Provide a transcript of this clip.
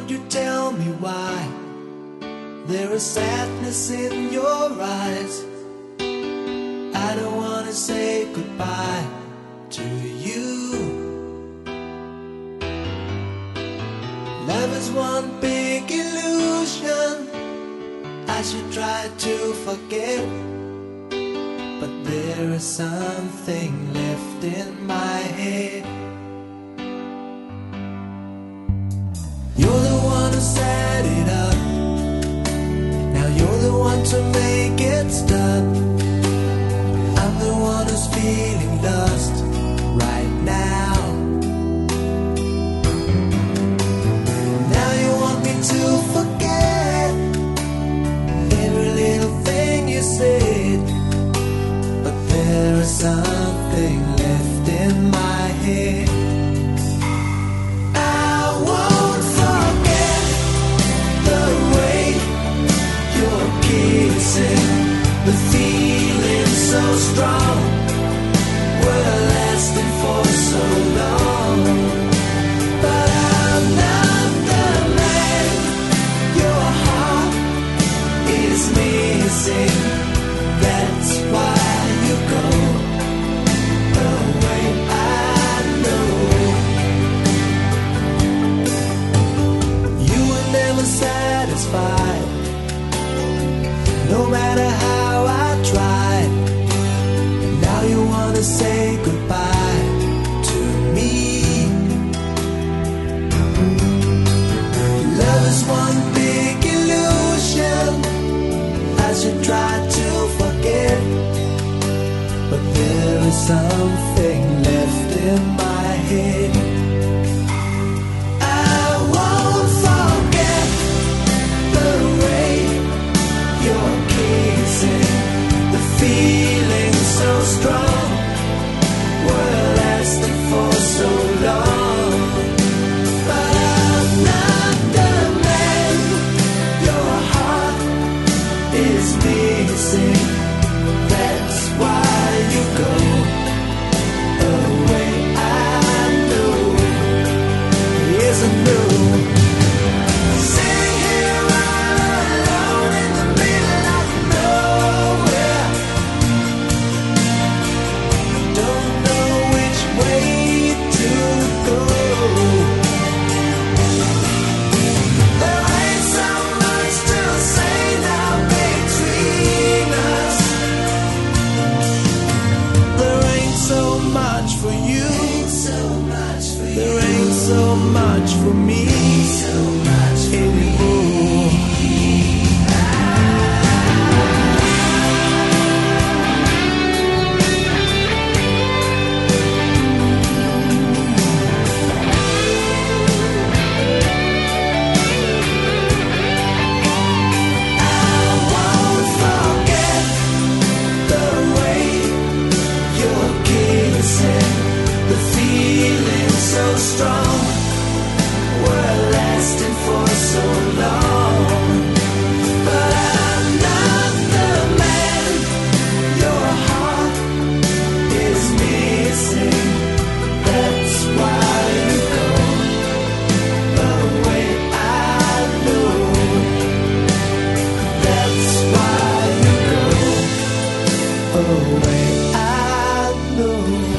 Won't you tell me why there is sadness in your eyes? I don't wanna say goodbye to you. Love is one big illusion. I should try to forget, but there is something left in my head. You're the one who set it up. Now you're the one to make it stop. I'm the one who's feeling lost right now. Now you want me to forget every little thing you said, but there is something left in my head. The feeling so strong, we're lasting for so long. But I'm not the man your heart is missing. That's why you go away, I know. You were never satisfied, no matter how I tried. Now you wanna say goodbye to me. Love is one big illusion. I should try to forget, but there is something left in my head. I won't forget the way you're kissing, the feeling so strong, we're lasting for so long. But I'm not the man your heart is missing. That's why you go away, I know. Yes, I know. Sitting here all alone in the middle of nowhere, don't know which way to go. There ain't so much to say now between us. There ain't so much for you. There ain't so much for me anymore. So strong, we're lasting for so long. But I'm not the man your heart is missing. That's why you go away, I know. That's why you go away, I know.